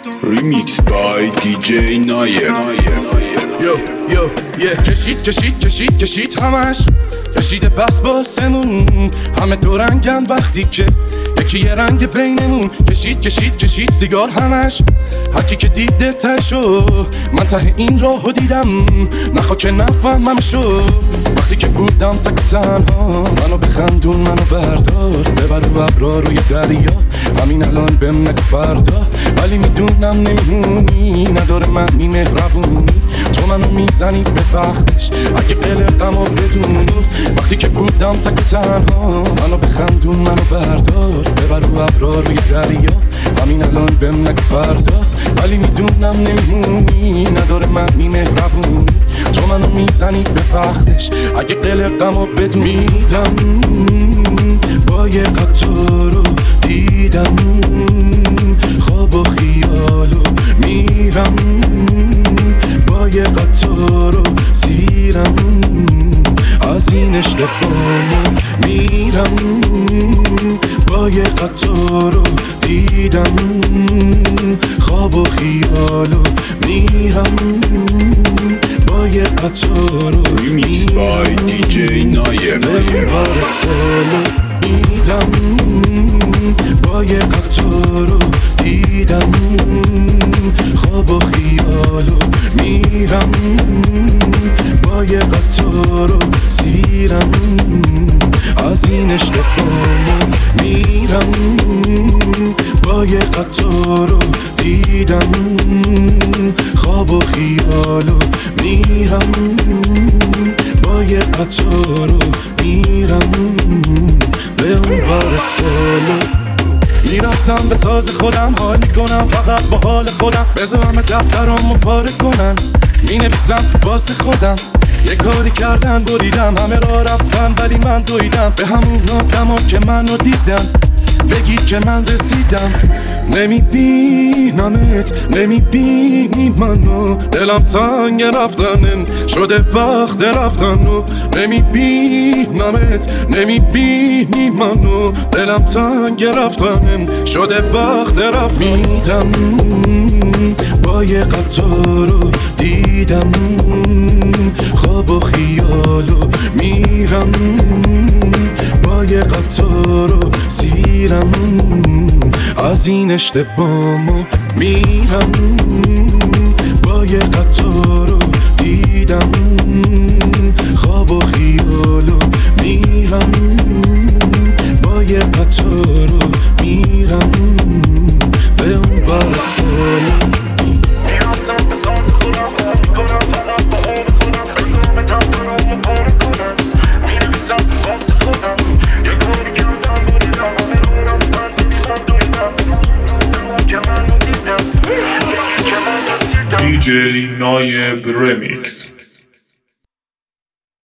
Remix by DJ Nayer. کشید همش کشیده بس باسمون، همه دو رنگن وقتی که یکی یه رنگ بینمون. کشید سیگار همش، هرکی که دیده تشو، من ته این راهو دیدم نخوا که نفهمم شو. وقتی که بودم تک تنها، منو بخندون منو بردار، ببر و ابرا روی دریا، همین الان بهم نگو فردا. ولی میدونم نمیمونی، نداره معنی مهربونی، تو منو میزنی به وقتش اگه قلقمو بدونی. وقتی که بودم تک تنها، منو بخندون منو بردار، ببر و ابرا روی دریا، همین الان بهم نگو فردا. ولی میدونم نمیمونی، نداره معنی مهربونی، تو منو میزنی به وقتش اگه قلقمو بدونی. میرم با یه قطارو دیدم خواب و خیالو، میرم با یه قطارو سیرم از این اشتباهمو. میرم با یه قطارو دیدم خواب و خیالو، میرم با یه قطارو Remix by DJ Nayer. میرم با یه قطارو دیدم خواب و خیالو، میرم با یه قطارو سیرم از این اشتباهمو. میرم با یه قطارو دیدم خواب و خیالو، میرم با یه قطارو میرم به اون ور سالو. میرسم به ساز خودم، حال میکنم فقط با حال خودم، بذارم دفترامو پاره کنم، مینویسم واسه خودم. یه کاری کردن بریدم، همه را رفتن ولی من دویدم به همون آدما که منو دیدن، بگی که من رسیدم. نمیبینمت، نمیبینی منو، دلم تنگ رفتنم شده وقت رفتنو. نمیبینمت، نمیبینی منو، دلم تنگ رفتنم شده وقت رفتن. میرم با یه قطارو دیدم خواب و خیالو، میرم با یه قطارو سیرم از این اشتباهمو. میرم با یه قطارو دیدم خواب و خیالو، میرم با یه قطارو میرم به اون ور سالو. DJ Nayer Remix.